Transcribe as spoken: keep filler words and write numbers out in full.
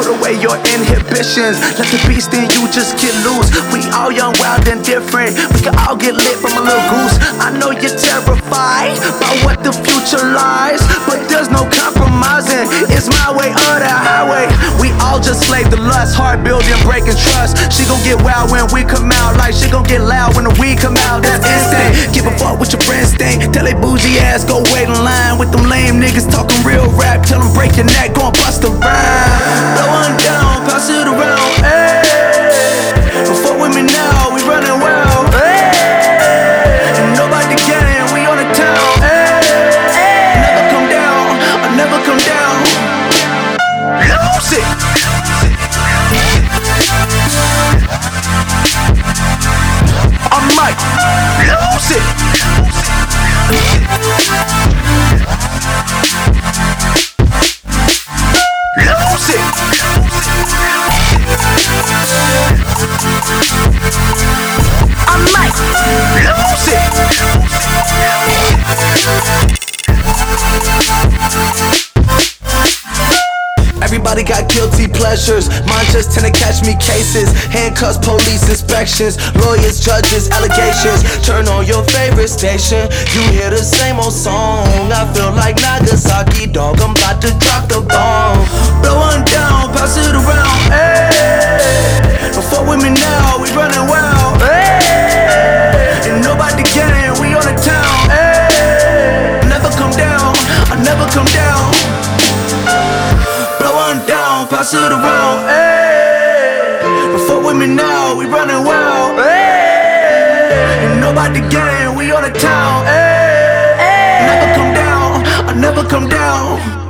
put away your inhibitions. Let the beast in you just get loose. We all young, wild, and different. We can all get lit from a little goose. I know you're terrified by what the future lies, but there's no compromising. It's my way or the highway. We all just slave the lust, heart building, breaking trust. She gon' get wild when we come out, like she gon' get loud when the weed come out. That's instant. Give a fuck what your friends think. Tell they bougie ass go wait in line with them lame niggas talking real rap. Tell them break your neck, gon' bust a rhyme. Blow one down, pass it around. Hey, don't fuck with me now, we running wild. Hey, and nobody can, we on the town. Hey, never come down, I never come down. Lose it. I might lose it. Lose it. I might lose it. Everybody got guilty pleasures. Mine just tend to catch me cases. Handcuffs, police inspections, lawyers, judges, allegations. Turn on your favorite station, you hear the same old song. I feel like Nagasaki, dog, I'm about to drop the bomb. Blow one down, pass it around. Hey, don't fuck with me now, we running wild. Hey, and nobody can, we on the town. Hey, never come down, I never come down. Blow one down, pass it around. Hey, don't fuck with me now, we running wild. Hey, and nobody can, we on the town. Hey, never come down, I never come down.